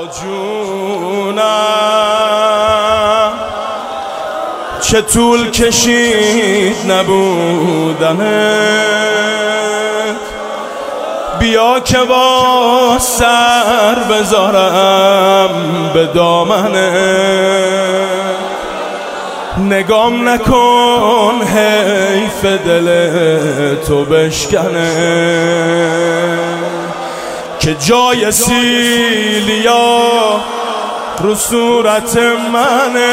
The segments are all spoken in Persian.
جونم چه طول کشید نبودنت، بیا که با سر بذارم به دامنت. نگام نکن حیف دل تو بشکنه که جای سیلیا رو صورت منه.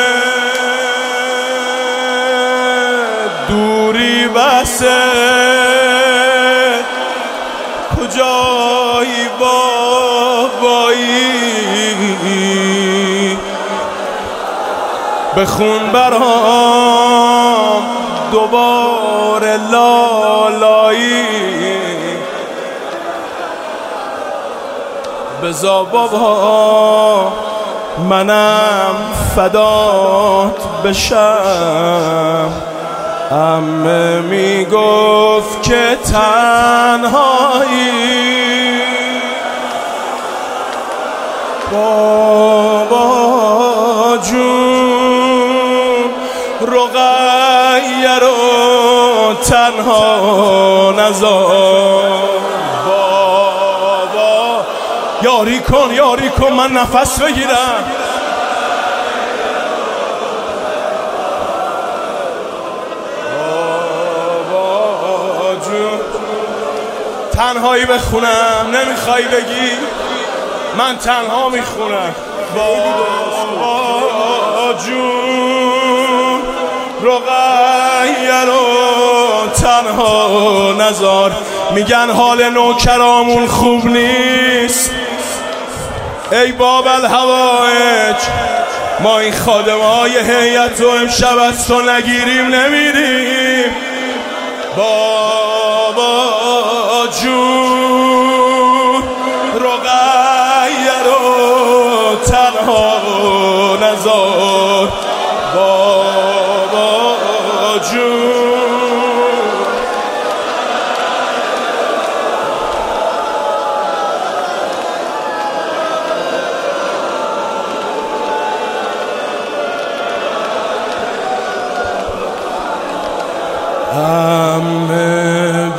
دوری بسه کجایی بابایی، بخون برام دوباره لالایی. بزا بابا منم فدات بشم. عمه میگفت که تنهایی، بابا جون رقیه رو تنها نذار. بابا یاری کن من نفس بگیرم. بابا جون تنهایی بخونم، نمیخوای بگی من تنها میخونم. بابا جون رقیه رو تنها نذار. میگن حال نوکرامون خوب نیست، ای باب الهوایج ما این خادمه های هیئت رو امشب از تو نگیریم نمیریم. بابا جون رقیه رو تنها نذار. بابا جون عمه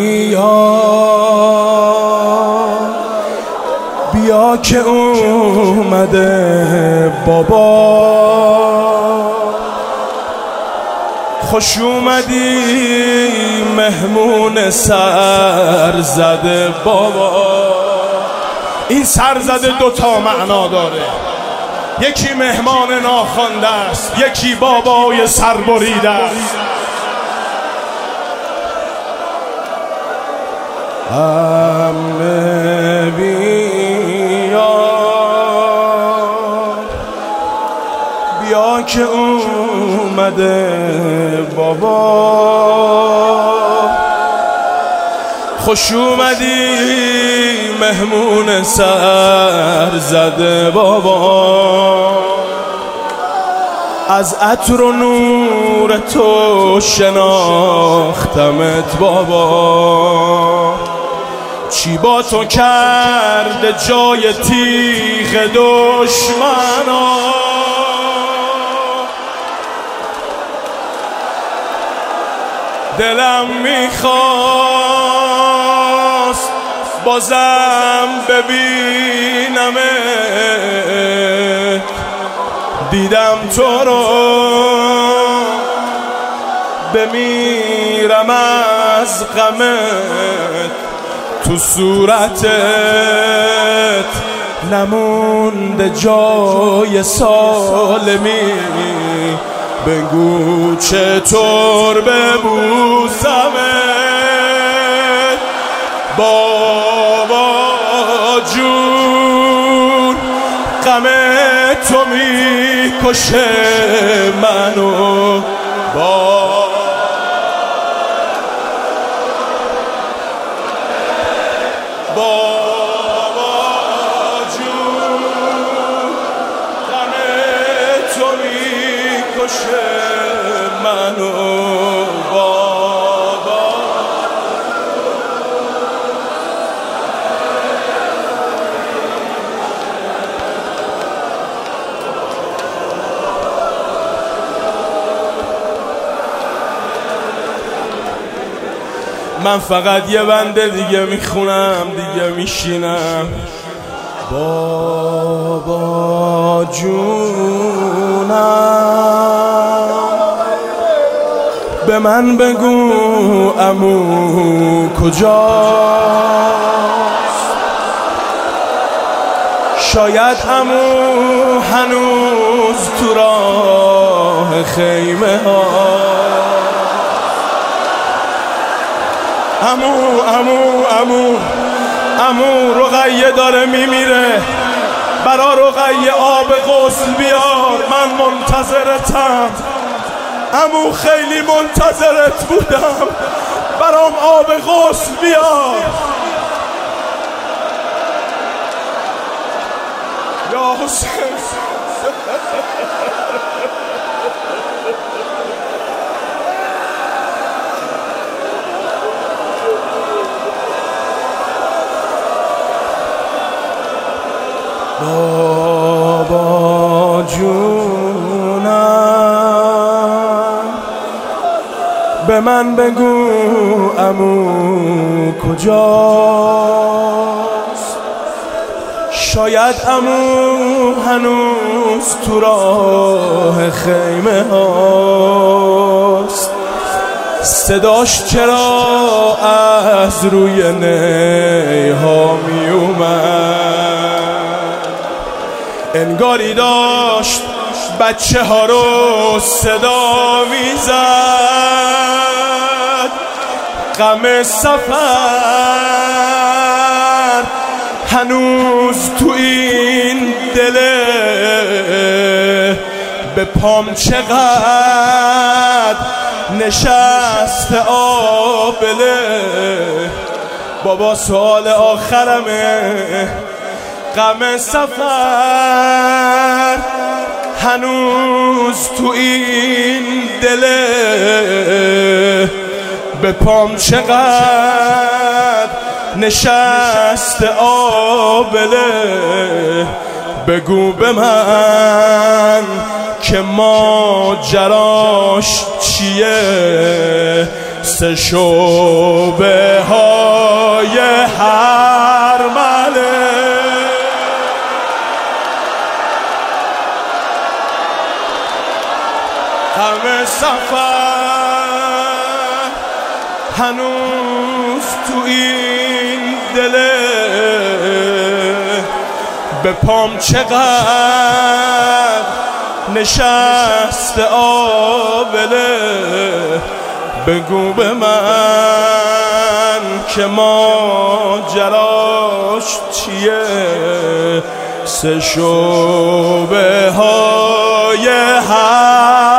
بیا که اومده بابا، خوش اومدی مهمون سر زده بابا. این سر زده دوتا معنا داره، یکی مهمان ناخوانده است، یکی بابای سربریده است. عمه بیا که اومده بابا، خوش اومدی مهمون سر زده بابا. از عطر و نور تو شناختمت بابا، چی با تو کرده جای تیغ دشمنا. دلم میخواست بازم ببینمت، دیدم تو رو بمیرم از غمت. تو صورتت نمونده جای سالمی، بگو چطور ببوسمت. بابا جون غم تو میکشه منو. بابا جون غم تو میکشه منو. بابا من فقط یه بنده دیگه میخونم، دیگه میشینم. بابا جونم به من بگو عمو کجاست؟ شاید عمو هنوز تو راه خیمه ها. عمو رقیه داره میمیره، برا رقیه آب غسل بیار، من منتظرتم. عمو خیلی منتظرت بودم، برام آب غسل بیار. یا حسین بابا جونم به من بگو عمو کجاست؟ شاید عمو هنوز تو راه خیمه هاست. صداش چرا از روی نیها می اومد؟ انگاری داشت بچه ها رو صدا میزد. غم سفر هنوز تو این دله، به پام چقدر نشست آبله. بابا سوال آخرمه، غم سفر هنوز تو این دله، به پام چقدر نشست آبله. بگو به من که ماجراش چیه؟ سه شعبه های هرمله. غم سفر هنوز تو این دله، به پام چقدر نشست آبله. بگو به من که ماجراش چیه؟ سه شعبه های هر